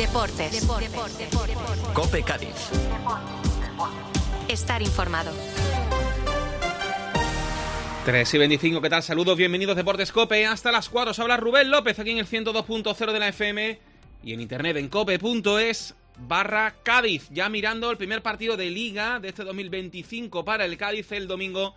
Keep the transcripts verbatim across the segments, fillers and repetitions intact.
Deportes. Deportes. Deportes. Deportes. COPE Cádiz. Estar informado. tres y veinticinco, ¿qué tal? Saludos, bienvenidos Deportes COPE. Hasta las cuatro os habla Rubén López aquí en el ciento dos punto cero de la F M y en internet en cope punto es barra Cádiz. Ya mirando el primer partido de Liga de este dos mil veinticinco para el Cádiz el domingo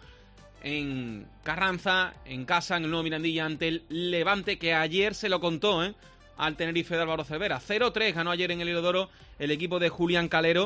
en Carranza, en casa, en el nuevo Mirandilla ante el Levante, que ayer se lo contó ¿eh? al Tenerife de Álvaro Cervera. cero tres ganó ayer en el Heliodoro el equipo de Julián Calero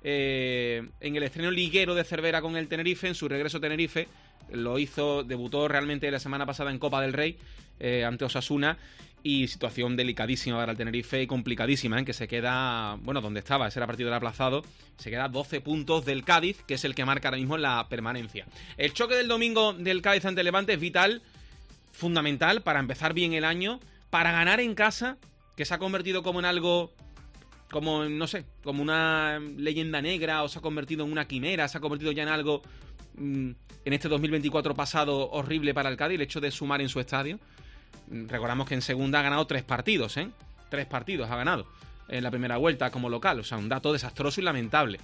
eh, en el estreno liguero de Cervera con el Tenerife, en su regreso a Tenerife. Lo hizo, debutó realmente la semana pasada en Copa del Rey eh, ante Osasuna, y situación delicadísima para el Tenerife y complicadísima, en ¿eh? que se queda, bueno, donde estaba, ese era partido del aplazado, se queda doce puntos del Cádiz, que es el que marca ahora mismo la permanencia. El choque del domingo del Cádiz ante el Levante es vital, fundamental para empezar bien el año, para ganar en casa, que se ha convertido como en algo, como, no sé, como una leyenda negra, o se ha convertido en una quimera, se ha convertido ya en algo en este dos mil veinticuatro pasado horrible para el Cádiz, el hecho de sumar en su estadio. Recordamos que en segunda ha ganado tres partidos, ¿eh? Tres partidos ha ganado en la primera vuelta como local, o sea, un dato desastroso y lamentable.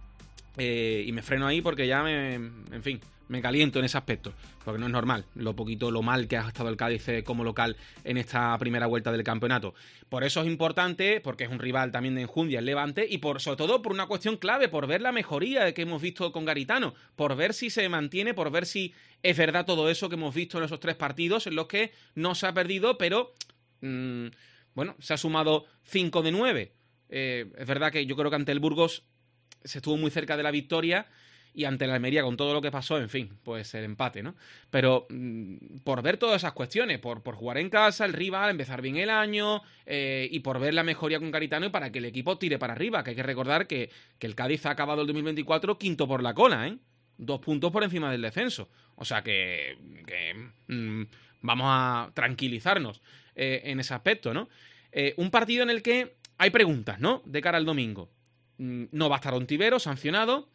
Eh, y me freno ahí porque ya me, en fin, me caliento en ese aspecto, porque no es normal lo poquito, lo mal que ha estado el Cádiz como local en esta primera vuelta del campeonato. Por eso es importante, porque es un rival también de enjundia el Levante, y por sobre todo por una cuestión clave, por ver la mejoría que hemos visto con Garitano, por ver si se mantiene, por ver si es verdad todo eso que hemos visto en esos tres partidos en los que no se ha perdido, pero mmm, bueno, se ha sumado cinco de nueve. Eh, es verdad que yo creo que ante el Burgos se estuvo muy cerca de la victoria, y ante la Almería, con todo lo que pasó, en fin, pues el empate, ¿no? Pero mmm, por ver todas esas cuestiones, por, por jugar en casa, el rival, empezar bien el año, eh, y por ver la mejoría con Garitano y para que el equipo tire para arriba, que hay que recordar que, que el Cádiz ha acabado el dos mil veinticuatro quinto por la cola, ¿eh? Dos puntos por encima del descenso. O sea que, que mmm, vamos a tranquilizarnos eh, en ese aspecto, ¿no? Eh, un partido en el que hay preguntas, ¿no? De cara al domingo. Mm, no va a estar Ontiveros sancionado.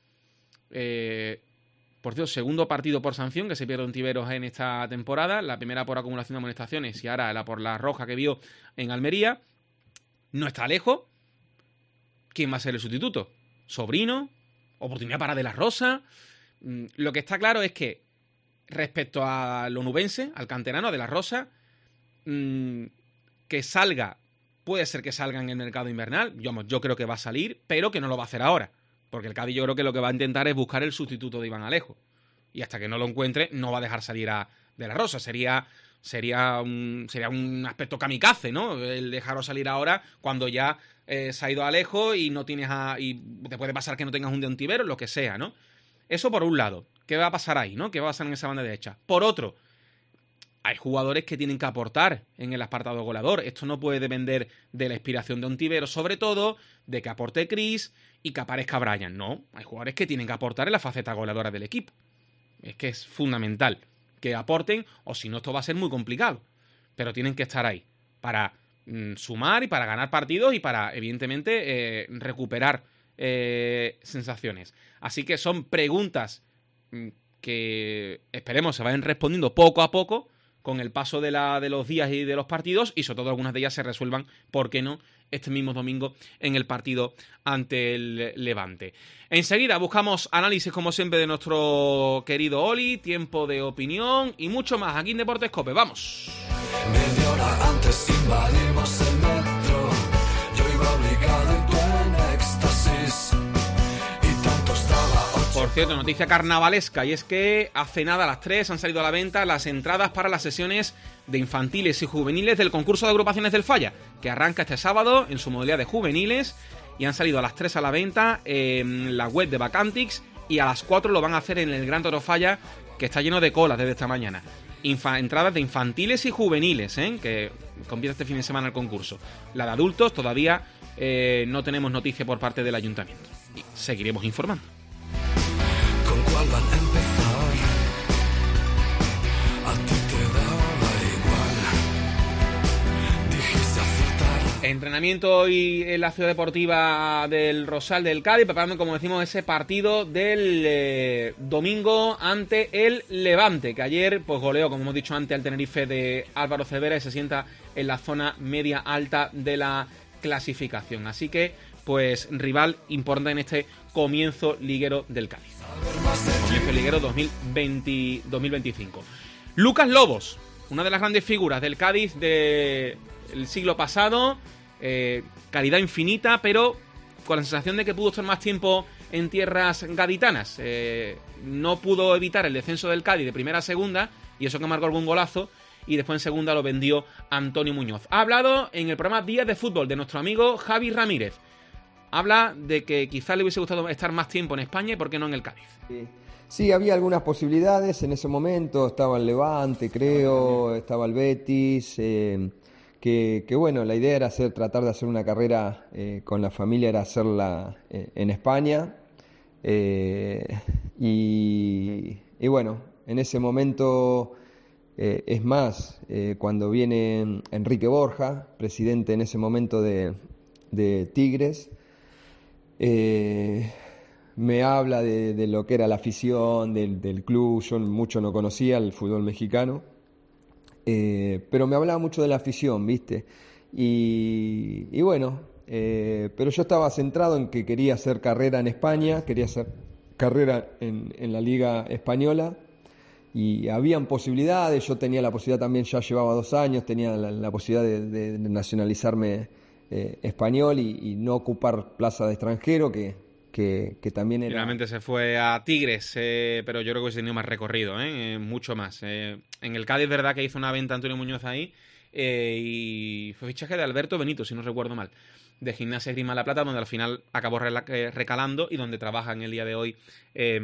Eh, por cierto, segundo partido por sanción que se pierde Ontiveros en esta temporada. La primera por acumulación de amonestaciones y ahora la por la roja que vio en Almería. No está Alejo. ¿Quién va a ser el sustituto? ¿Sobrino? ¿Oportunidad para De la Rosa? Mm, lo que está claro es que respecto a lo nubense, al canterano, a De la Rosa, mmm, que salga, puede ser que salga en el mercado invernal. Yo, yo creo que va a salir, pero que no lo va a hacer ahora. Porque el Cádiz yo creo que lo que va a intentar es buscar el sustituto de Iván Alejo. Y hasta que no lo encuentre, no va a dejar salir a De la Rosa. Sería, sería, un, sería un aspecto kamikaze, ¿no? El dejarlo salir ahora cuando ya eh, se ha ido a Alejo y no tienes a, y te puede pasar que no tengas un de Ontiveros, lo que sea, ¿no? Eso por un lado. ¿Qué va a pasar ahí, no? ¿Qué va a pasar en esa banda derecha? Por otro, hay jugadores que tienen que aportar en el apartado goleador. Esto no puede depender de la inspiración de Ontiveros, sobre todo de que aporte Chris y que aparezca Brian. No, hay jugadores que tienen que aportar en la faceta goleadora del equipo. Es que es fundamental que aporten, o si no esto va a ser muy complicado. Pero tienen que estar ahí para mm, sumar y para ganar partidos y para, evidentemente, eh, recuperar eh, sensaciones. Así que son preguntas mm, que esperemos se vayan respondiendo poco a poco con el paso de, la, de los días y de los partidos, y sobre todo algunas de ellas se resuelvan, ¿por qué no?, este mismo domingo en el partido ante el Levante. Enseguida buscamos análisis, como siempre, de nuestro querido Oli, tiempo de opinión y mucho más aquí en Deportes COPE. ¡Vamos! Media hora antes invadimos el metro, yo iba obligado y tú en éxtasis. Por cierto, noticia carnavalesca, y es que hace nada, a las tres, han salido a la venta las entradas para las sesiones de infantiles y juveniles del concurso de agrupaciones del Falla, que arranca este sábado en su modalidad de juveniles, y han salido a las tres a la venta en la web de Vacantix, y a las cuatro lo van a hacer en el Gran Toro Falla, que está lleno de colas desde esta mañana. Infa- entradas de infantiles y juveniles, ¿eh? Que comienza este fin de semana el concurso. La de adultos todavía eh, no tenemos noticia por parte del ayuntamiento, y seguiremos informando. ¿Con cuál van a empezar? A ti te daba igual. Dijiste acertar. Entrenamiento hoy en la ciudad deportiva del Rosal del Cádiz, preparando, como decimos, ese partido del eh, domingo ante el Levante, que ayer pues goleó, como hemos dicho antes, al Tenerife de Álvaro Cervera, y se sienta en la zona media alta de la clasificación. Así que, pues, rival importante en este comienzo liguero del Cádiz. Comienzo liguero dos mil veinte, dos mil veinticinco. Lucas Lobos, una de las grandes figuras del Cádiz del siglo pasado, eh, calidad infinita, pero con la sensación de que pudo estar más tiempo en tierras gaditanas. Eh, no pudo evitar el descenso del Cádiz de primera a segunda, y eso que marcó algún golazo, y después en segunda lo vendió Antonio Muñoz. Ha hablado en el programa Días de Fútbol de nuestro amigo Javi Ramírez. Habla de que quizás le hubiese gustado estar más tiempo en España y por qué no en el Cádiz. Sí. Sí, había algunas posibilidades en ese momento, estaba el Levante, creo, estaba el Betis, eh, que, que bueno, la idea era hacer, tratar de hacer una carrera eh, con la familia, era hacerla eh, en España, eh, y, y bueno, en ese momento, eh, es más, eh, cuando viene Enrique Borja, presidente en ese momento de, de Tigres, eh, me habla de, de lo que era la afición del, del club. Yo mucho no conocía el fútbol mexicano, eh, pero me hablaba mucho de la afición, ¿viste? Y, y bueno, eh, pero yo estaba centrado en que quería hacer carrera en España, quería hacer carrera en, en la Liga Española, y habían posibilidades. Yo tenía la posibilidad también, ya llevaba dos años, tenía la, la posibilidad de, de, de nacionalizarme eh, español y, y no ocupar plaza de extranjero, que Que, que también era... Finalmente se fue a Tigres, eh, pero yo creo que hubiese tenido más recorrido, ¿eh? Eh, mucho más. Eh, en el Cádiz, verdad que hizo una venta Antonio Muñoz ahí, eh, y fue fichaje de Alberto Benito, si no recuerdo mal, de Gimnasia Esgrima La Plata, donde al final acabó recalando y donde trabaja en el día de hoy eh,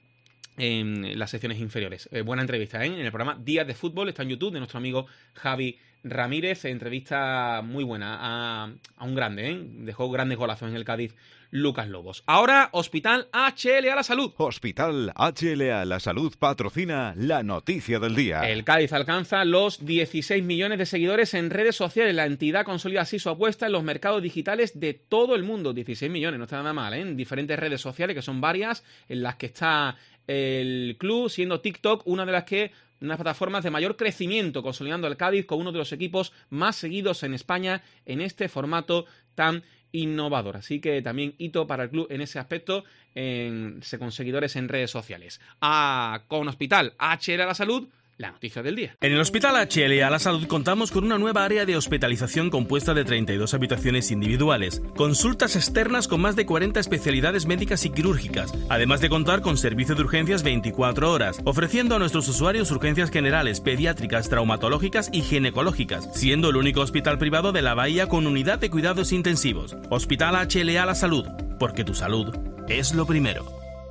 en las secciones inferiores. Eh, buena entrevista, ¿eh? En el programa Días de Fútbol, está en YouTube, de nuestro amigo Javi Ramírez. Entrevista muy buena a, a un grande, ¿eh? Dejó grandes golazos en el Cádiz, Lucas Lobos. Ahora, Hospital H L A La Salud. Hospital H L A La Salud patrocina la noticia del día. El Cádiz alcanza los dieciséis millones de seguidores en redes sociales. La entidad consolida así su apuesta en los mercados digitales de todo el mundo. dieciséis millones, no está nada mal, ¿eh? En diferentes redes sociales, que son varias, en las que está el club, siendo TikTok una de las que unas plataformas de mayor crecimiento, consolidando al Cádiz con uno de los equipos más seguidos en España en este formato tan innovador. Así que también hito para el club en ese aspecto, en, con seguidores en redes sociales. Ah, con Hospital H L A La Salud, la noticia del día. En el Hospital H L A La Salud contamos con una nueva área de hospitalización compuesta de treinta y dos habitaciones individuales, consultas externas con más de cuarenta especialidades médicas y quirúrgicas, además de contar con servicio de urgencias veinticuatro horas, ofreciendo a nuestros usuarios urgencias generales, pediátricas, traumatológicas y ginecológicas, siendo el único hospital privado de la Bahía con unidad de cuidados intensivos. Hospital H L A La Salud, porque tu salud es lo primero.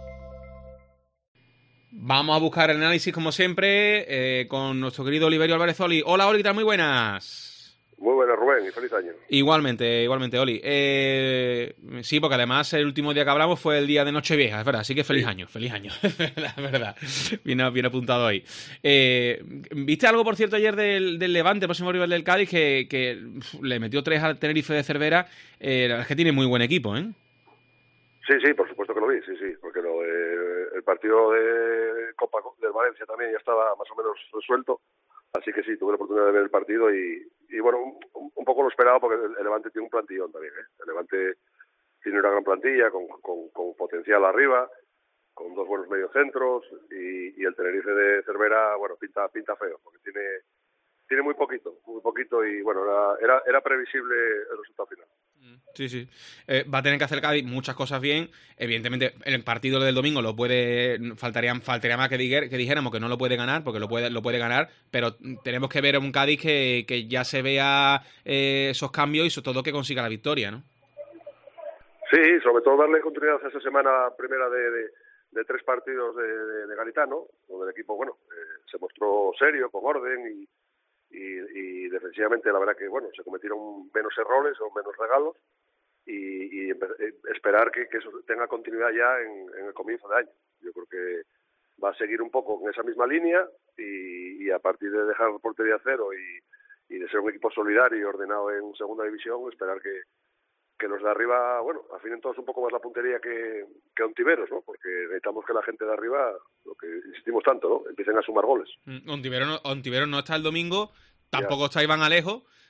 Vamos a buscar el análisis, como siempre, eh, con nuestro querido Oliverio Álvarez Oli. Hola, Oli, ¿qué tal? Muy buenas. Muy buenas, Rubén, y feliz año. Igualmente, igualmente, Oli. Eh, sí, porque además el último día que hablamos fue el día de Nochevieja, es verdad, así que feliz sí. año, feliz año, la verdad, bien, bien apuntado ahí. Eh, ¿Viste algo, por cierto, ayer del, del Levante, próximo rival del Cádiz, que, que uf, le metió tres al Tenerife de Cervera? Eh, la verdad es que tiene muy buen equipo, ¿eh? Sí, sí, por supuesto que lo vi, sí, sí, porque lo, eh, el partido de Copa del Valencia también ya estaba más o menos resuelto, así que sí, tuve la oportunidad de ver el partido y, y bueno, un, un poco lo esperaba porque el, el Levante tiene un plantillón también, ¿eh? El Levante tiene una gran plantilla con, con, con potencial arriba, con dos buenos mediocentros y, y el Tenerife de Cervera, bueno, pinta pinta feo, porque tiene tiene muy poquito, muy poquito y bueno, era era, era previsible el resultado final. Sí, sí. Eh, va a tener que hacer Cádiz muchas cosas bien. Evidentemente, el partido del domingo lo puede. Faltaría, faltaría más que, diger, que dijéramos que no lo puede ganar, porque lo puede, lo puede ganar, pero tenemos que ver un Cádiz que, que ya se vea eh, esos cambios y sobre todo que consiga la victoria, ¿no? Sí, sobre todo darle continuidad a esa semana primera de, de, de tres partidos de, de, de Garitano, donde el equipo, bueno, eh, se mostró serio, con orden y. Y, y defensivamente la verdad que bueno se cometieron menos errores o menos regalos y, y esperar que, que eso tenga continuidad ya en, en el comienzo de año. Yo creo que va a seguir un poco en esa misma línea y, y a partir de dejar portería cero y, y de ser un equipo solidario y ordenado en segunda división, esperar que, que los de arriba, bueno, afinen todos un poco más la puntería que, que Ontiveros, ¿no? Porque necesitamos que la gente de arriba, lo que insistimos tanto, ¿no? Empiecen a sumar goles. Ontiveros no, Ontiveros no está el domingo, tampoco ya está Iván Alejo,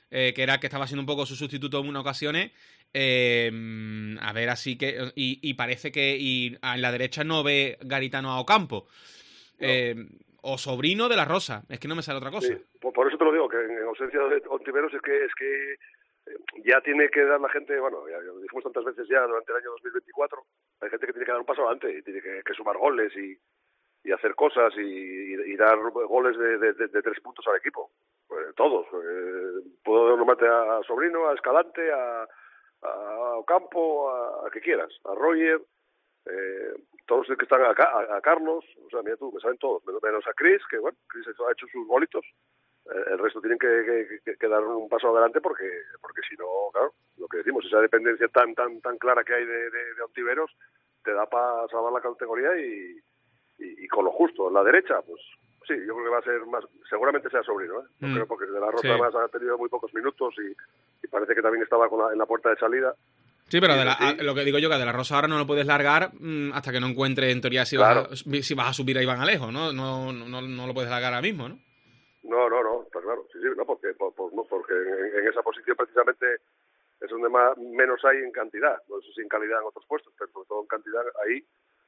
eh, que era que estaba siendo un poco su sustituto en unas ocasiones. Eh, a ver, así que... Y, y parece que y en la derecha no ve Garitano a Ocampo. No. Eh, o Sobrino de la Rosa. Es que no me sale otra cosa. Sí, por, por eso te lo digo, que en ausencia de Ontiveros es que... es que ya tiene que dar la gente, bueno, ya lo dijimos tantas veces ya durante el año dos mil veinticuatro, hay gente que tiene que dar un paso adelante y tiene que, que sumar goles y, y hacer cosas y, y, y dar goles de, de, de, de tres puntos al equipo. Pues todos. Eh, puedo nombrarte a Sobrino, a Escalante, a, a Ocampo, a, a que quieras, a Roger, eh, todos los que están acá, a, a Carlos, o sea, mira tú, me saben todos, menos a Chris, que bueno, Chris ha hecho sus golitos. El resto tienen que, que, que dar un paso adelante porque porque si no, claro, lo que decimos, esa dependencia tan tan tan clara que hay de, de, de Ontiveros te da para salvar la categoría y, y, y con lo justo. En la derecha, pues sí, yo creo que va a ser más, seguramente sea Sobrino, ¿eh? No mm. creo porque de la Rosa sí. Además ha tenido muy pocos minutos y, y parece que también estaba con la, en la puerta de salida. Sí, pero de la, a, lo que digo yo, que de la Rosa ahora no lo puedes largar mmm, hasta que no encuentre en teoría si, claro. vas, a, si vas a subir a Iván Alejo, ¿no? No, no, no lo puedes largar ahora mismo, ¿no? No, no, no, está claro, sí, sí, no, porque, por, por, no, porque en, en esa posición precisamente es donde más, menos hay en cantidad, no sé si en calidad en otros puestos, pero sobre todo en cantidad ahí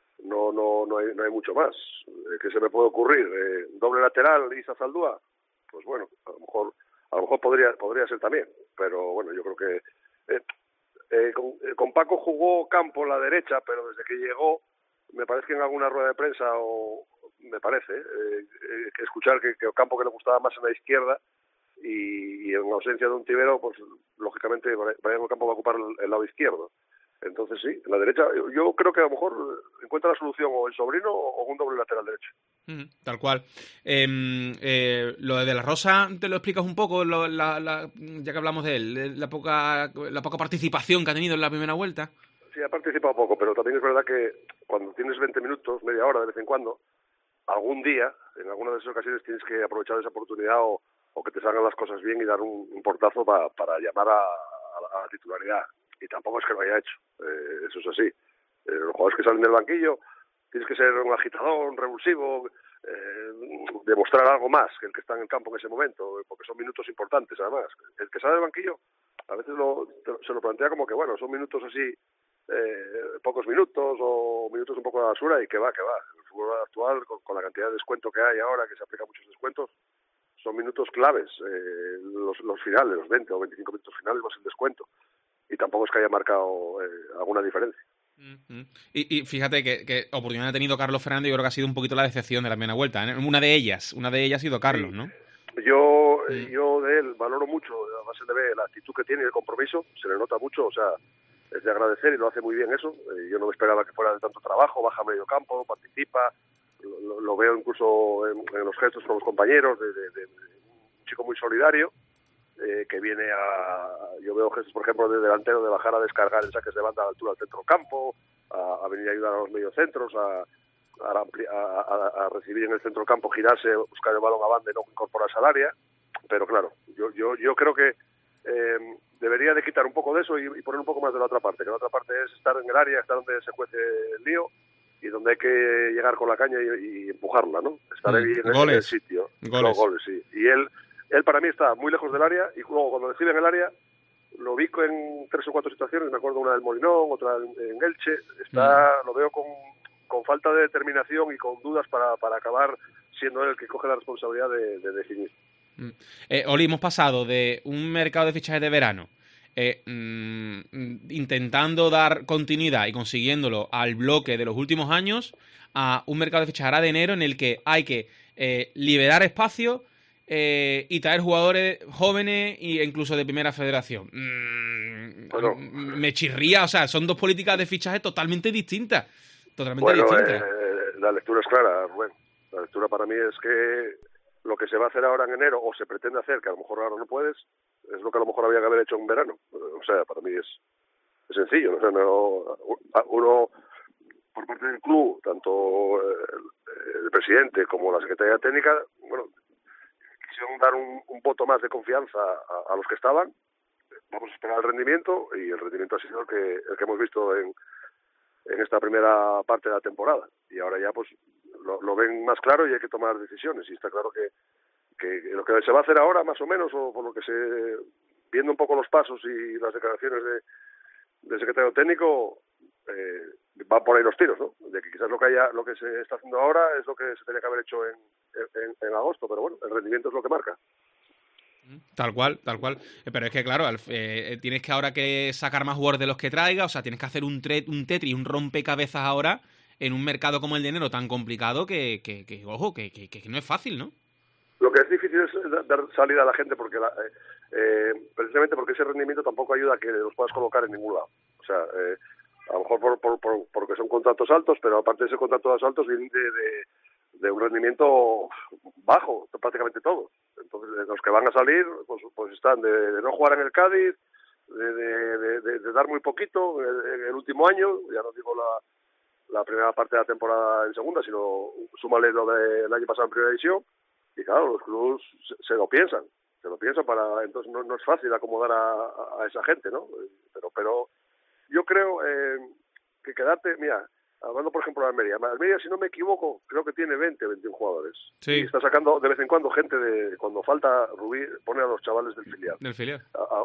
no no no hay, no hay mucho más. Eh, ¿Qué se me puede ocurrir? Eh, doble lateral, Isa Zaldúa, pues bueno, a lo mejor a lo mejor podría podría ser también, pero bueno, yo creo que eh, eh, con, eh, con Paco jugó Campo la derecha, pero desde que llegó, me parece que en alguna rueda de prensa o me parece, eh, eh, que escuchar que, que Ocampo que le gustaba más en la izquierda y, y en ausencia de Ontivero, pues lógicamente Brian Ocampo va a ocupar el, el lado izquierdo. Entonces sí, en la derecha yo, yo creo que a lo mejor encuentra la solución o el Sobrino o un doble lateral derecho. Mm, tal cual. Eh, eh, lo de De la Rosa, ¿te lo explicas un poco? Lo, la, la, ya que hablamos de él, la poca, la poca participación que ha tenido en la primera vuelta. Sí, ha participado poco, pero también es verdad que cuando tienes veinte minutos, media hora de vez en cuando, algún día, en alguna de esas ocasiones tienes que aprovechar esa oportunidad o, o que te salgan las cosas bien y dar un, un portazo pa, para llamar a, a, a la titularidad. Y tampoco es que lo haya hecho, eh, eso es así. Eh, los jugadores que salen del banquillo tienes que ser un agitador, un revulsivo, eh, demostrar algo más que el que está en el campo en ese momento, porque son minutos importantes además. El que sale del banquillo a veces lo, se lo plantea como que bueno, son minutos así, eh, pocos minutos o minutos un poco de basura y que va, que va. El fútbol actual, con, con la cantidad de descuento que hay ahora, que se aplica muchos descuentos, son minutos claves, eh, los, los finales, los veinte o veinticinco minutos finales más el descuento. Y tampoco es que haya marcado eh, alguna diferencia. Uh-huh. Y, y fíjate que, que oportunidad ha tenido Carlos Fernández, yo creo que ha sido un poquito la decepción de la primera vuelta, ¿eh? Una de ellas, una de ellas ha sido Carlos, sí. ¿no? Yo, uh-huh. yo de él valoro mucho, además se le ve la actitud que tiene y el compromiso, se le nota mucho, o sea, es de agradecer y lo hace muy bien eso. Eh, yo no me esperaba que fuera de tanto trabajo, baja medio campo, participa, lo, lo veo incluso en, en los gestos con los compañeros, de, de, de, de un chico muy solidario. Eh, que viene a... Yo veo gestos, por ejemplo, de delantero de bajar a descargar en saques de banda a la altura del centro campo, a, a venir a ayudar a los mediocentros, a, a, a, a recibir en el centro campo, girarse, buscar el balón a banda y no incorporarse al área. Pero claro, yo yo yo creo que eh, debería de quitar un poco de eso y, y poner un poco más de la otra parte, que la otra parte es estar en el área, estar donde se cuece el lío y donde hay que llegar con la caña y, y empujarla, ¿no? Estar ahí mm, en, en el sitio. Goles. Los goles, sí. Y él... Él para mí está muy lejos del área y luego cuando recibe en el área lo vi en tres o cuatro situaciones, me acuerdo una del Molinón, otra en Elche, está, mm. lo veo con, con falta de determinación y con dudas para, para acabar siendo él el que coge la responsabilidad de, de definir. Mm. Eh, Oli, hemos pasado de un mercado de fichajes de verano eh, mm, intentando dar continuidad y consiguiéndolo al bloque de los últimos años a un mercado de fichajes ahora de enero en el que hay que eh, liberar espacio Eh, y traer jugadores jóvenes e incluso de primera federación. Mm, bueno, me chirría, o sea, son dos políticas de fichaje totalmente distintas. Totalmente bueno, distintas. Eh, la lectura es clara, Rubén. La lectura para mí es que lo que se va a hacer ahora en enero, o se pretende hacer, que a lo mejor ahora no puedes, es lo que a lo mejor había que haber hecho en verano. O sea, para mí es, es sencillo. O sea, no, uno, por parte del club, tanto el, el presidente como la Secretaría Técnica, bueno, dar un, un voto más de confianza a, a los que estaban. Vamos a esperar el rendimiento y el rendimiento ha sido el que el que hemos visto en, en esta primera parte de la temporada y ahora ya pues lo, lo ven más claro y hay que tomar decisiones y está claro que, que lo que se va a hacer ahora más o menos o por lo que se viendo un poco los pasos y las declaraciones de, del secretario técnico, eh, van por ahí los tiros, ¿no? De que quizás lo que haya, lo que se está haciendo ahora es lo que se tenía que haber hecho en, en, en agosto, pero bueno, el rendimiento es lo que marca. Tal cual, tal cual. Pero es que, claro, eh, tienes que ahora que sacar más jugadores de los que traiga, o sea, tienes que hacer un, tre un Tetris, un rompecabezas ahora en un mercado como el de enero tan complicado que, que, que ojo, que, que, que no es fácil, ¿no? Lo que es difícil es dar salida a la gente porque la, eh, eh, precisamente porque ese rendimiento tampoco ayuda a que los puedas colocar en ningún lado. O sea, eh, a lo mejor por, por, por, porque son contratos altos, pero aparte de ese contratos altos vienen de, de, de un rendimiento bajo, prácticamente todos. Entonces, los que van a salir, pues, pues están de, de no jugar en el Cádiz, de, de, de, de, de dar muy poquito en el último año, ya no digo la, la primera parte de la temporada en segunda, sino súmale lo del año pasado en primera división, y claro, los clubes se, se lo piensan, se lo piensan para, entonces no, no es fácil acomodar a, a esa gente, ¿no? Pero, pero yo creo eh, que quedarte, mira, hablando por ejemplo de Almería, Almería si no me equivoco, creo que tiene veinte, veintiún jugadores. Sí. Y está sacando de vez en cuando gente de, cuando falta Rubí, pone a los chavales del filial. Del filial. A, a,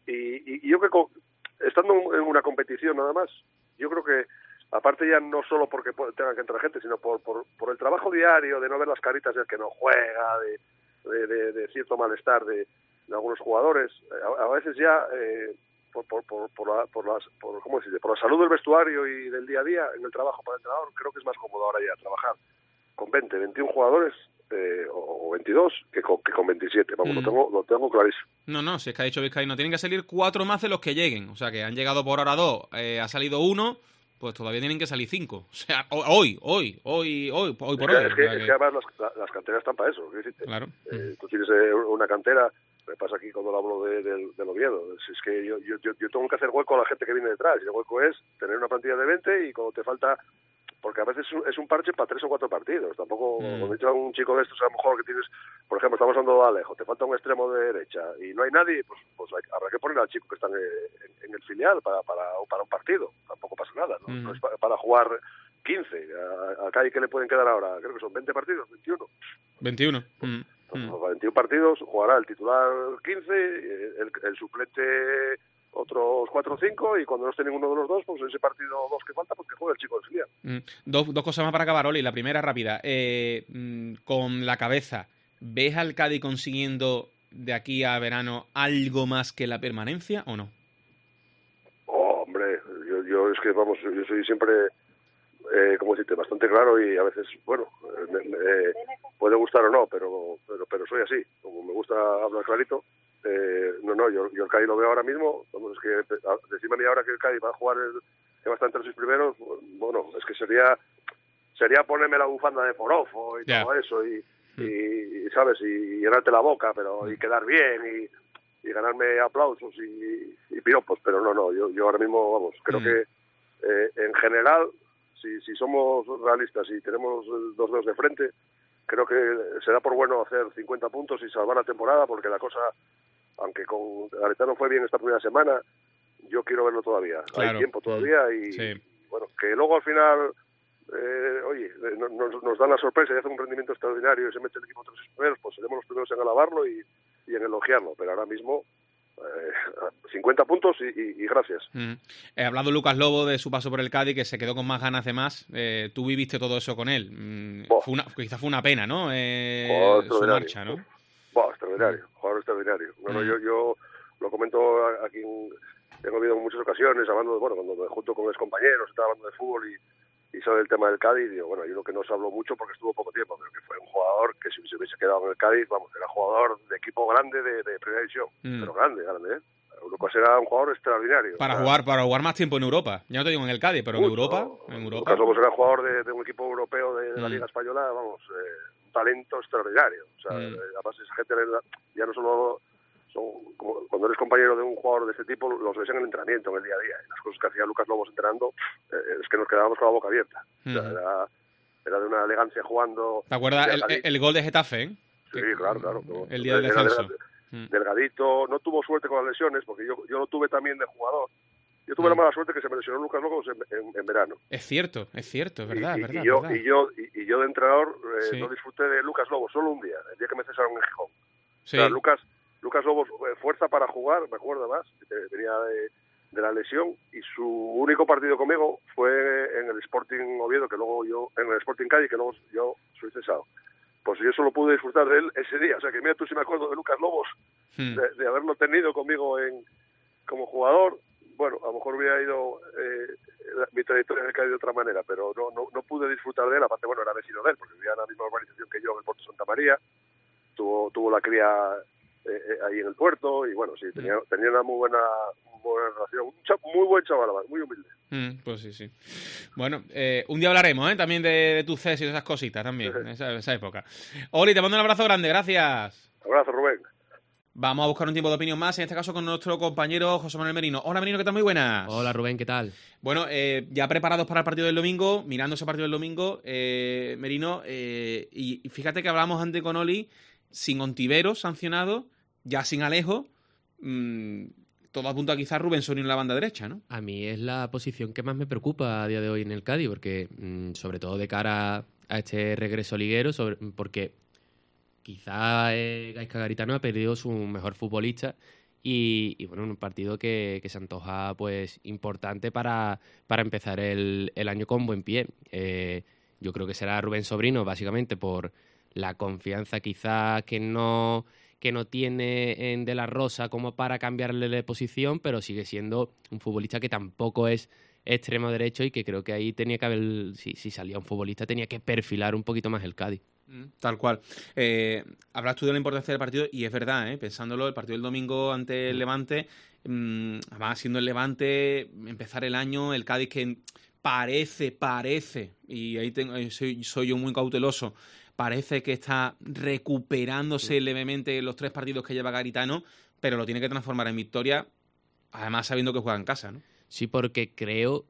y, y yo creo que estando en una competición nada más, yo creo que aparte ya no solo porque tengan que entrar gente, sino por, por, por el trabajo diario, de no ver las caritas del que no juega, de, de, de, de cierto malestar de, de algunos jugadores, a, a veces ya eh, por, por, por, por, la, por, las, por, ¿cómo se dice? Por la salud del vestuario y del día a día en el trabajo para el entrenador, creo que es más cómodo ahora ya trabajar con veinte, veintiún jugadores eh, o, o veintidós que con, que con veintisiete, vamos, mm. lo tengo lo tengo clarísimo. No, no, si es que ha dicho Vizcaíno, tienen que salir cuatro más de los que lleguen, o sea que han llegado por ahora dos, eh, ha salido uno, pues todavía tienen que salir cinco. O sea, hoy, hoy, hoy, hoy, hoy por es hoy. Que, es, que, que... es que además las, las canteras están para eso. ¿Qué claro. Eh, tú tienes eh, una cantera, me pasa aquí cuando hablo de, de, del Oviedo. Es, es que yo, yo, yo, yo tengo que hacer hueco a la gente que viene detrás. Y el hueco es tener una plantilla de veinte y cuando te falta... Porque a veces es un parche para tres o cuatro partidos. Tampoco, mm. como he dicho a un chico de estos, a lo mejor que tienes, por ejemplo, estamos hablando de Alejo, te falta un extremo de derecha y no hay nadie, pues, pues hay, habrá que poner al chico que está en, en, en el filial para, para, para un partido. Tampoco pasa nada, ¿no? Mm. No es para, para jugar quince. A, acá hay que le pueden quedar ahora, creo que son veinte partidos, veintiuno. veintiuno. Mm. Entonces, mm. veintiún partidos, jugará el titular quince, el, el suplente otros cuatro o cinco, y cuando no esté ninguno de los dos, pues ese partido dos que falta, pues que juegue el chico del filial. Mm. Dos, dos cosas más para acabar, Oli. La primera, rápida. Eh, mm, con la cabeza, ¿ves al Cádiz consiguiendo de aquí a verano algo más que la permanencia o no? Oh, hombre, yo, yo es que, vamos, yo soy siempre, eh, como decirte, bastante claro y a veces, bueno, eh, eh, puede gustar o no, pero, pero, pero soy así. Como me gusta hablar clarito. Eh, no, no, yo, yo el Cádiz lo veo ahora mismo, vamos, es que decirme a mí ahora que el Cádiz va a jugar, el, que va a estar entre los seis primeros, bueno, es que sería sería ponerme la bufanda de forofo y yeah. todo eso, y, mm. y, y sabes, y llenarte la boca, pero mm. y quedar bien, y, y ganarme aplausos y, y piropos, pero no, no, yo, yo ahora mismo, vamos, creo mm. que eh, en general, si, si somos realistas y tenemos dos dedos de frente, creo que se da por bueno hacer cincuenta puntos y salvar la temporada, porque la cosa... Aunque con Garetano fue bien esta primera semana, yo quiero verlo todavía. Claro. Hay tiempo todavía y, sí. y, bueno, que luego al final, eh, oye, nos, nos dan la sorpresa y hace un rendimiento extraordinario y se mete el equipo entre los primeros, pues seremos los primeros en alabarlo y, y en elogiarlo. Pero ahora mismo, eh, cincuenta puntos y, y, y gracias. Mm. He hablado Lucas Lobo de su paso por el Cádiz, que se quedó con más ganas de más. Eh, tú viviste todo eso con él. Mm, fue una, quizás fue una pena, ¿no? Eh, oh, su marcha, ¿no? Bueno, extraordinario, jugador extraordinario. Bueno, mm. yo, yo lo comento aquí, en, tengo habido en muchas ocasiones, hablando de, bueno, cuando me junto con mis compañeros, estaba hablando de fútbol y, y sale el tema del Cádiz, y digo, bueno, yo lo que no se habló mucho porque estuvo poco tiempo, pero que fue un jugador que si se hubiese quedado en el Cádiz, vamos, era jugador de equipo grande de, de primera división, mm. pero grande, grande, ¿eh? Lucas era un jugador extraordinario. Para o sea, jugar para jugar más tiempo en Europa. Ya no te digo en el Cádiz, pero mucho, en Europa. En Europa. Lucas Lobos era jugador de, de un equipo europeo de, de la mm. Liga Española, vamos, eh, un talento extraordinario. O sea, mm. además esa gente ya no solo son, como, cuando eres compañero de un jugador de este tipo, los ves en el entrenamiento, en el día a día. Y las cosas que hacía Lucas Lobos entrenando, eh, es que nos quedábamos con la boca abierta. Mm. O sea, era, era de una elegancia jugando. ¿Te acuerdas el, el, el gol de Getafe, eh? Sí, que, claro, claro. El día del descenso. Delgadito, no tuvo suerte con las lesiones, porque yo, yo lo tuve también de jugador. Yo tuve mm. la mala suerte que se me lesionó Lucas Lobos en, en, en verano. Es cierto, es cierto, es verdad, y, es verdad. Y yo, verdad. Y yo, y, y yo de entrenador eh, sí. no disfruté de Lucas Lobos, solo un día, el día que me cesaron en Gijón. Sí. O sea, Lucas, Lucas Lobos, eh, fuerza para jugar, me acuerdo más, venía de, de la lesión, y su único partido conmigo fue en el Sporting Oviedo, que luego yo, en el Sporting Cádiz, que luego yo soy cesado. Pues yo solo pude disfrutar de él ese día, o sea que mira tú si me acuerdo de Lucas Lobos, hmm. de, de haberlo tenido conmigo en como jugador. Bueno, a lo mejor hubiera ido eh, mi trayectoria en el Cádiz de otra manera, pero no, no no pude disfrutar de él. Aparte, bueno, era vecino de él, porque vivía en la misma urbanización que yo, en el Puerto Santa María. Tuvo tuvo la cría eh, eh, ahí en el puerto, y bueno, sí, tenía, tenía una muy buena, muy buena relación. Un cha, muy buen chaval, muy humilde. Mm, pues sí, sí. Bueno, eh, un día hablaremos ¿eh? también de, de tu C E S y de esas cositas también, en esa, esa época. Oli, te mando un abrazo grande, gracias. Abrazo, Rubén. Vamos a buscar un tiempo de opinión más, en este caso con nuestro compañero José Manuel Merino. Hola, Merino, ¿qué tal? Muy buenas. Hola, Rubén, ¿qué tal? Bueno, eh, ya preparados para el partido del domingo, mirando ese partido del domingo, eh, Merino, eh, y fíjate que hablábamos antes con Oli, sin Ontiveros sancionado, ya sin Alejo, mmm, todo apunta a quizás Rubén Sorín en la banda derecha, ¿no? A mí es la posición que más me preocupa a día de hoy en el Cádiz, porque mmm, sobre todo de cara a este regreso liguero, sobre, porque... Quizá eh, Gaizka Garitano ha perdido su mejor futbolista y, y bueno, un partido que, que se antoja pues importante para, para empezar el, el año con buen pie. Eh, yo creo que será Rubén Sobrino, básicamente por la confianza quizá que no, que no tiene en De La Rosa como para cambiarle de posición, pero sigue siendo un futbolista que tampoco es extremo derecho y que creo que ahí tenía que haber, si, si salía un futbolista, tenía que perfilar un poquito más el Cádiz. Tal cual. Eh, hablas tú de la importancia del partido y es verdad, ¿eh? Pensándolo, el partido del domingo ante el Levante, mmm, además siendo el Levante, empezar el año, el Cádiz que parece, parece, y ahí tengo, soy, soy yo muy cauteloso, parece que está recuperándose levemente los tres partidos que lleva Garitano, pero lo tiene que transformar en victoria, además sabiendo que juega en casa, ¿no? Sí, porque creo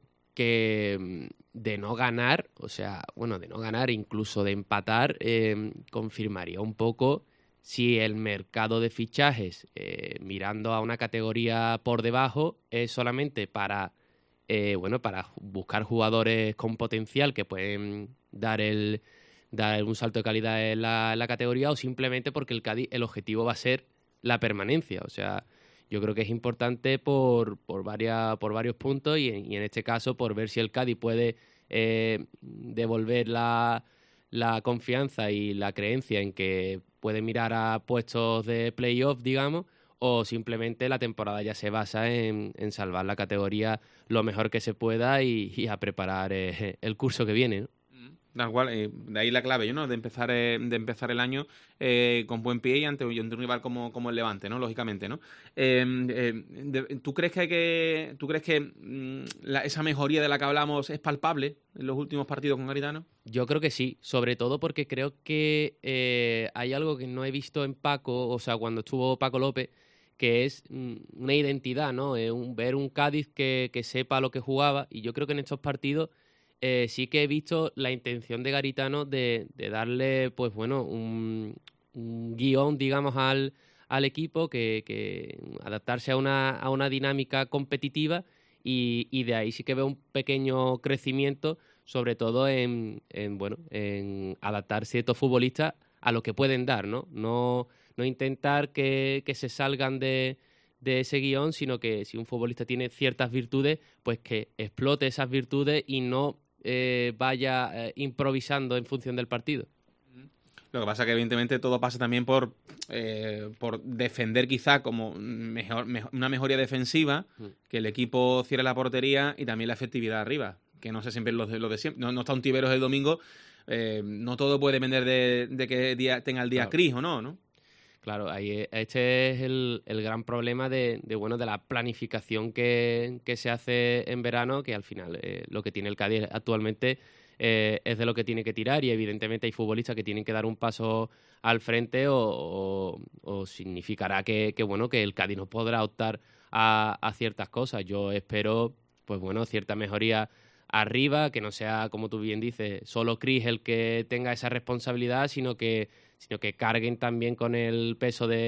que de no ganar, o sea, bueno, de no ganar, incluso de empatar, eh, confirmaría un poco si el mercado de fichajes, eh, mirando a una categoría por debajo, es solamente para, eh, bueno, para buscar jugadores con potencial que pueden dar el dar un salto de calidad en la, en la categoría, o simplemente porque el Cádiz, el objetivo va a ser la permanencia, o sea... Yo creo que es importante por, por, varias, por varios puntos y en, y en este caso por ver si el Cádiz puede eh, devolver la, la confianza y la creencia en que puede mirar a puestos de playoff, digamos, o simplemente la temporada ya se basa en, en salvar la categoría lo mejor que se pueda y, y a preparar eh, el curso que viene, ¿no? Tal cual, eh, de ahí la clave, ¿no? De empezar eh, de empezar el año eh, con buen pie y ante, ante un rival como, como el Levante, ¿no? Lógicamente, ¿no? Eh, eh, de, ¿Tú crees que hay que, tú crees que mmm, la, esa mejoría de la que hablamos es palpable en los últimos partidos con Garitano? Yo creo que sí, sobre todo porque creo que eh, hay algo que no he visto en Paco, o sea, cuando estuvo Paco López, que es mmm, una identidad, ¿no? Eh, un, ver un Cádiz que, que sepa lo que jugaba, y yo creo que en estos partidos Eh, sí que he visto la intención de Garitano de, de darle, pues bueno, un, un guión, digamos, al, al equipo, que, que adaptarse a una, a una dinámica competitiva y, y de ahí sí que veo un pequeño crecimiento, sobre todo en, en bueno, en adaptar ciertos futbolistas a lo que pueden dar, ¿no? No, no intentar que, que se salgan de, de ese guión, sino que si un futbolista tiene ciertas virtudes, pues que explote esas virtudes y no Eh, vaya eh, improvisando en función del partido. Lo que pasa es que evidentemente todo pasa también por eh, por defender quizá como mejor, mejor, una mejoría defensiva, mm. que el equipo cierre la portería y también la efectividad arriba, que no sé siempre lo de, lo de siempre. No, no está Ontiveros el domingo, eh, no todo puede depender de, de que día, tenga el día claro. Cris o no, ¿no? Claro, ahí este es el, el gran problema de, de bueno de la planificación que, que se hace en verano, que al final eh, lo que tiene el Cádiz actualmente eh, es de lo que tiene que tirar, y evidentemente hay futbolistas que tienen que dar un paso al frente o, o, o significará que, que bueno que el Cádiz no podrá optar a, a ciertas cosas. Yo espero pues bueno cierta mejoría arriba, que no sea, como tú bien dices, solo Cris el que tenga esa responsabilidad, sino que sino que carguen también con el peso de,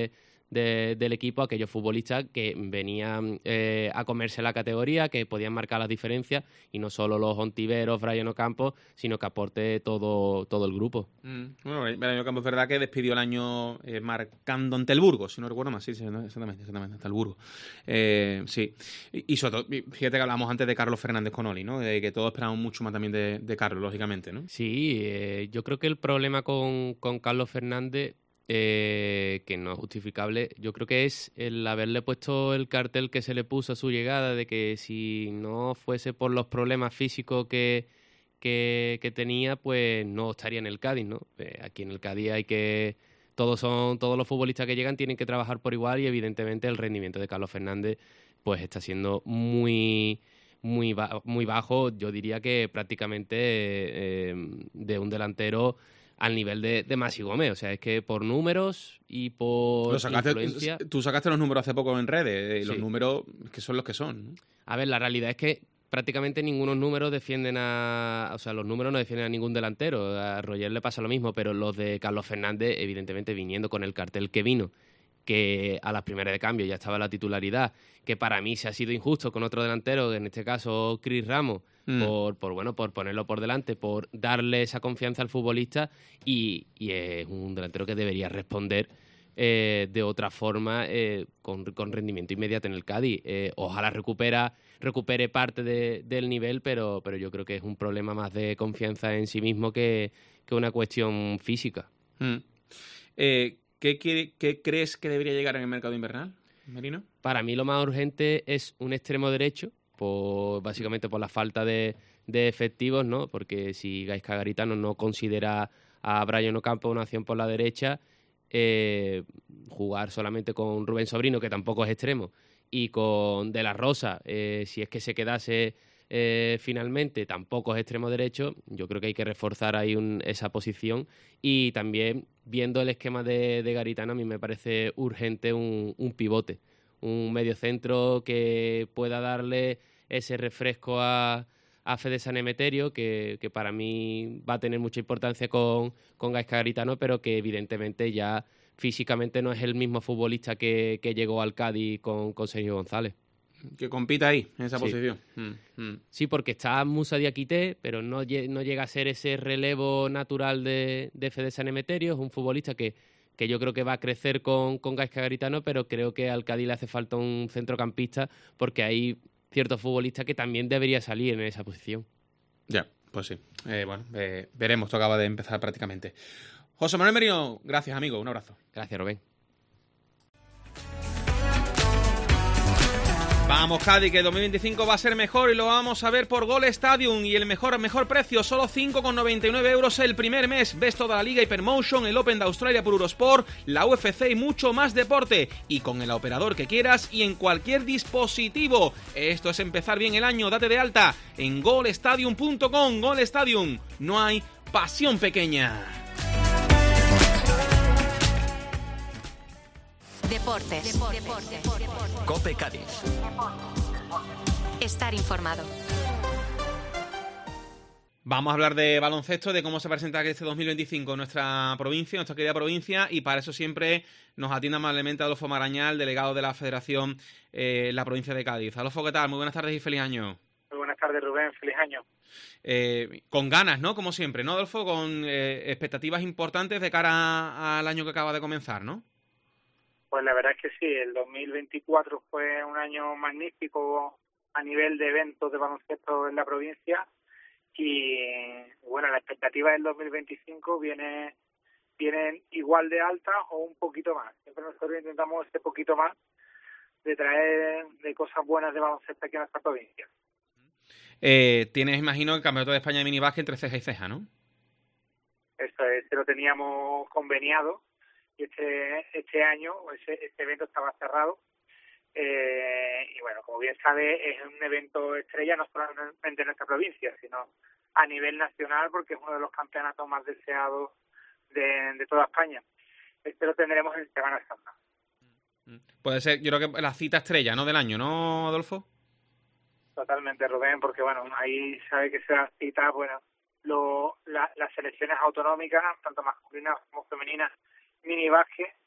de, del equipo, aquellos futbolistas que venían eh, a comerse la categoría, que podían marcar las diferencias, y no solo los Ontiveros, Brian Ocampo, sino que aporte todo, todo el grupo. Mm. Bueno, Brian Ocampo es verdad que despidió el año eh, marcando ante el Burgos, si no recuerdo más, sí, sí exactamente, exactamente, ante el Burgos. Eh, sí, y, y sobre todo, fíjate que hablamos antes de Carlos Fernández con Oli, ¿no? De que todos esperamos mucho más también de, de Carlos, lógicamente, ¿no? Sí, eh, yo creo que el problema con, con Carlos Fernández, eh, que no es justificable, yo creo que es el haberle puesto el cartel que se le puso a su llegada, de que si no fuese por los problemas físicos que, que, que tenía, pues no estaría en el Cádiz, ¿no? Eh, aquí en el Cádiz hay que... Todos son todos los futbolistas que llegan tienen que trabajar por igual, y evidentemente el rendimiento de Carlos Fernández pues está siendo muy... muy ba- muy bajo, yo diría que prácticamente eh, de un delantero al nivel de, de Maxi Gómez. O sea, es que por números y por Lo sacaste, influencia... Tú sacaste los números hace poco en redes, y los Sí. números que son los que son, ¿no? A ver, la realidad es que prácticamente ningunos números defienden a... O sea, los números no defienden a ningún delantero. A Roger le pasa lo mismo, pero los de Carlos Fernández, evidentemente viniendo con el cartel que vino, que a las primeras de cambio ya estaba la titularidad, que para mí se ha sido injusto con otro delantero, en este caso Chris Ramos, mm. por, por bueno por ponerlo por delante, por darle esa confianza al futbolista, y, y es un delantero que debería responder eh, de otra forma, eh, con, con rendimiento inmediato en el Cádiz. Eh, ojalá recupera, recupere parte de, del nivel, pero, pero yo creo que es un problema más de confianza en sí mismo que, que una cuestión física. Mm. Eh, ¿Qué, qué, ¿Qué crees que debería llegar en el mercado invernal, Merino? Para mí lo más urgente es un extremo derecho, por, básicamente por la falta de, de efectivos, ¿no? Porque si Gaizka Garitano no considera a Brian Ocampo una opción por la derecha, eh, jugar solamente con Rubén Sobrino, que tampoco es extremo, y con De la Rosa, eh, si es que se quedase eh, finalmente, tampoco es extremo derecho, yo creo que hay que reforzar ahí un, esa posición. Y también, viendo el esquema de, de Garitano, a mí me parece urgente un, un pivote, un mediocentro que pueda darle ese refresco a, a Fede San Emeterio, que, que para mí va a tener mucha importancia con, con Gaizka Garitano, pero que evidentemente ya físicamente no es el mismo futbolista que, que llegó al Cádiz con, con Sergio González. Que compita ahí, en esa Sí. posición. Mm, mm. Sí, porque está Musa Diakité, pero no, no llega a ser ese relevo natural de, de Fede San Emeterio. Es un futbolista que, que yo creo que va a crecer con, con Gaizka Garitano, pero creo que al Cádiz le hace falta un centrocampista, porque hay ciertos futbolistas que también debería salir en esa posición. Ya, pues sí. Eh, bueno, eh, veremos, esto acaba de empezar prácticamente. José Manuel Merino, gracias, amigo, un abrazo. Gracias, Rubén. Vamos, Cádiz, que el dos mil veinticinco va a ser mejor, y lo vamos a ver por Gol Stadium, y el mejor mejor precio, solo cinco con noventa y nueve euros el primer mes. Ves toda la Liga Hypermotion, el Open de Australia por Eurosport, la U F C y mucho más deporte, y con el operador que quieras y en cualquier dispositivo. Esto es empezar bien el año. Date de alta en gol stadium punto com. Gol Stadium, no hay pasión pequeña. Deportes. Deportes. COPE Cádiz. Estar informado. Vamos a hablar de baloncesto, de cómo se presenta este dos mil veinticinco en nuestra provincia, nuestra querida provincia, y para eso siempre nos atiende amablemente Adolfo Marañal, delegado de la Federación eh, en la provincia de Cádiz. Adolfo, ¿qué tal? Muy buenas tardes y feliz año. Muy buenas tardes, Rubén. Feliz año. Eh, con ganas, ¿no? Como siempre, ¿no, Adolfo? Con eh, expectativas importantes de cara al año que acaba de comenzar, ¿no? Pues la verdad es que sí, el dos mil veinticuatro fue un año magnífico a nivel de eventos de baloncesto en la provincia, y bueno, la expectativa del dos mil veinticinco viene vienen igual de alta o un poquito más. Siempre nosotros intentamos ese poquito más de traer de cosas buenas de baloncesto aquí en nuestra provincia. Eh, tienes, imagino, el Campeonato de España de minibásquet entre ceja y ceja, ¿no? Eso es, lo teníamos conveniado, y este este año ese, este evento estaba cerrado. Eh, y bueno, como bien sabe, es un evento estrella no solamente en nuestra provincia, sino a nivel nacional, porque es uno de los campeonatos más deseados de, de toda España. Este lo tendremos en Semana Santa. Puede ser, yo creo que la cita estrella, ¿no?, del año, ¿no, Adolfo? Totalmente, Rubén, porque bueno, ahí sabe que se dan citas, bueno, lo, la, las selecciones autonómicas, tanto masculinas como femeninas, mini básquet,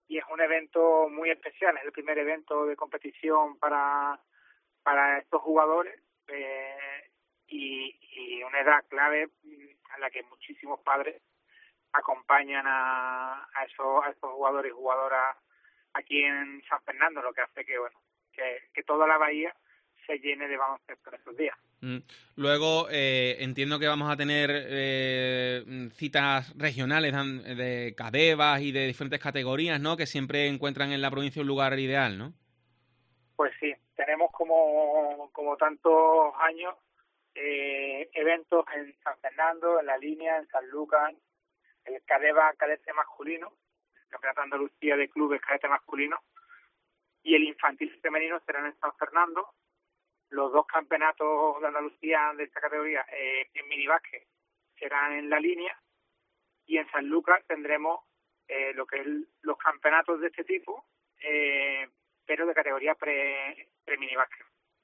y es un evento muy especial, es el primer evento de competición para, para estos jugadores eh, y, y una edad clave a la que muchísimos padres acompañan a, a, esos, a esos jugadores y jugadoras aquí en San Fernando, lo que hace que, bueno, que, que toda la bahía se llene de baloncesto en estos días. Mm. Luego eh, entiendo que vamos a tener eh, citas regionales de cadevas y de diferentes categorías, ¿no? Que siempre encuentran en la provincia un lugar ideal, ¿no? Pues sí, tenemos como, como tantos años eh, eventos en San Fernando, en La Línea, en San Lucas, el cadeva cadete masculino, el Campeonato de Andalucía de Clubes cadete masculino, y el infantil femenino serán en San Fernando. Los dos campeonatos de Andalucía de esta categoría eh, en minibásquet serán en La Línea, y en San Lucas tendremos eh, lo que es los campeonatos de este tipo, eh, pero de categoría pre, pre minibásquet.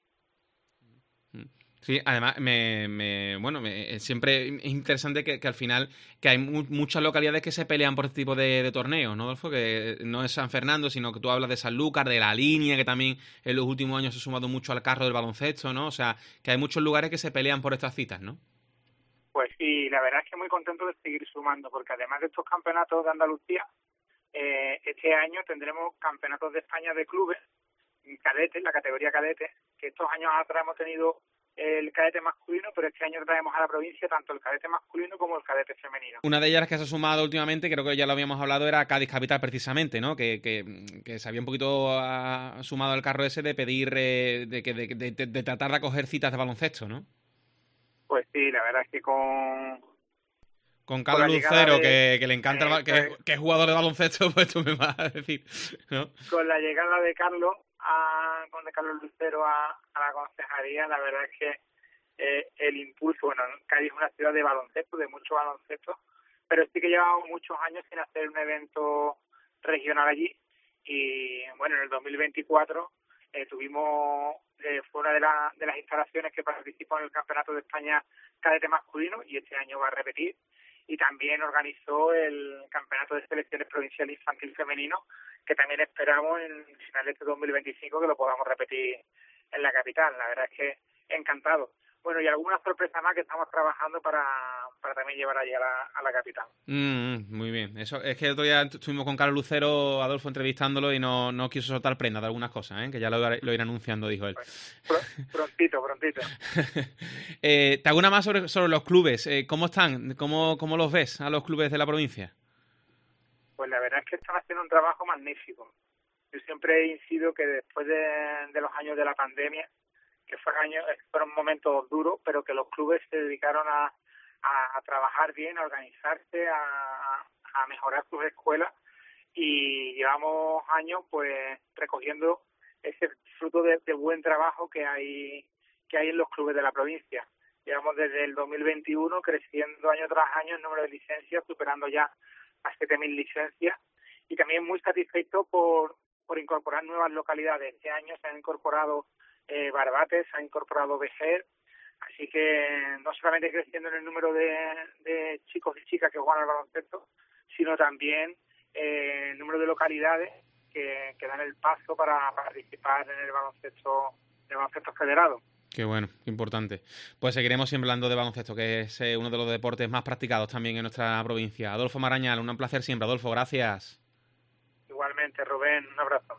Sí, además, me, me bueno, me, siempre es interesante que, que al final que hay mu muchas localidades que se pelean por este tipo de, de torneos, ¿no, Adolfo? Que no es San Fernando, sino que tú hablas de Sanlúcar, de La Línea, que también en los últimos años se ha sumado mucho al carro del baloncesto, ¿no? O sea, que hay muchos lugares que se pelean por estas citas, ¿no? Pues sí, la verdad es que muy contento de seguir sumando, porque además de estos campeonatos de Andalucía, eh, este año tendremos campeonatos de España de clubes, cadete, la categoría cadete, que estos años atrás hemos tenido el cadete masculino, pero este año traemos a la provincia tanto el cadete masculino como el cadete femenino. Una de ellas que se ha sumado últimamente, creo que ya lo habíamos hablado, era Cádiz Capital precisamente, ¿no? Que, que, que se había un poquito a, sumado al carro ese de pedir, eh, de, de, de, de, de tratar de acoger citas de baloncesto, ¿no? Pues sí, la verdad es que con... Con Carlos Lucero, de, que, que le encanta, eh, que, que es jugador de baloncesto, pues tú me vas a decir, ¿no? Con la llegada de Carlos, a, con de Carlos Lucero a, a la concejalía, la verdad es que eh, el impulso, bueno, Cádiz es una ciudad de baloncesto, de mucho baloncesto, pero sí que llevamos muchos años sin hacer un evento regional allí, y bueno, en el dos mil veinticuatro eh, tuvimos, eh, fue una de, la, de las instalaciones que participó en el Campeonato de España cadete masculino, y este año va a repetir, y también organizó el Campeonato de Selecciones Provincial Infantil Femenino, que también esperamos en final de este dos mil veinticinco que lo podamos repetir en la capital. La verdad es que encantado. Bueno, y alguna sorpresa más que estamos trabajando para, para también llevar allí a la, a la capital. Mm, muy bien. Eso es que el otro día estuvimos con Carlos Lucero, Adolfo, entrevistándolo y no, no quiso soltar prenda de algunas cosas, ¿eh? Que ya lo, lo irá anunciando, dijo él. Pues, pr prontito, prontito. eh, te hago una más sobre, sobre los clubes. Eh, ¿Cómo están? ¿Cómo, ¿Cómo los ves a los clubes de la provincia? Pues la verdad es que están haciendo un trabajo magnífico. Yo siempre incido que después de, de los años de la pandemia, que fueron años, fueron momentos duros, pero que los clubes se dedicaron a, a, a trabajar bien, a organizarse, a, a mejorar sus escuelas, y llevamos años pues recogiendo ese fruto de, de buen trabajo que hay que hay en los clubes de la provincia. Llevamos desde el dos mil veintiuno creciendo año tras año el número de licencias, superando ya a siete mil licencias, y también muy satisfecho por, por incorporar nuevas localidades. Este año se han incorporado eh, Barbate, se ha incorporado Vejer, así que no solamente creciendo en el número de, de chicos y chicas que juegan al baloncesto, sino también eh, el número de localidades que, que dan el paso para participar en el baloncesto, en el baloncesto federado. Qué bueno, qué importante. Pues seguiremos siempre hablando de baloncesto, que es eh, uno de los deportes más practicados también en nuestra provincia. Adolfo Marañal, un placer siempre. Adolfo, gracias. Igualmente, Rubén, un abrazo.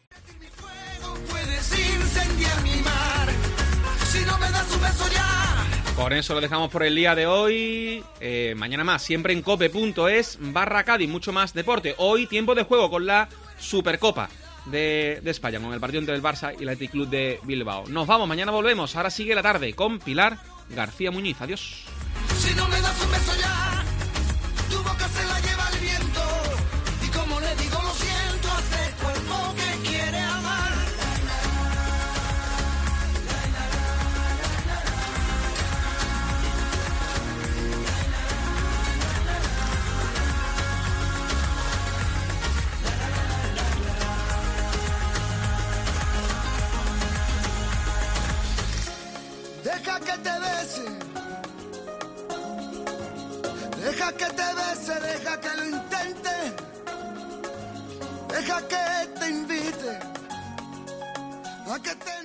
Por eso lo dejamos por el día de hoy. Eh, mañana más, siempre en cope punto es barra Cádiz, mucho más deporte. Hoy tiempo de juego con la Supercopa de, de España, con el partido entre el Barça y el Athletic Club de Bilbao. Nos vamos, mañana volvemos. Ahora sigue la tarde con Pilar García Muñiz. Adiós. Si no me das un beso ya, tu boca se la lleva el viento, y como le digo lo siento, hace cuerpo que quiere amar. Deja que te bese, deja que te bese, deja que lo intente, Deja que te invite a que te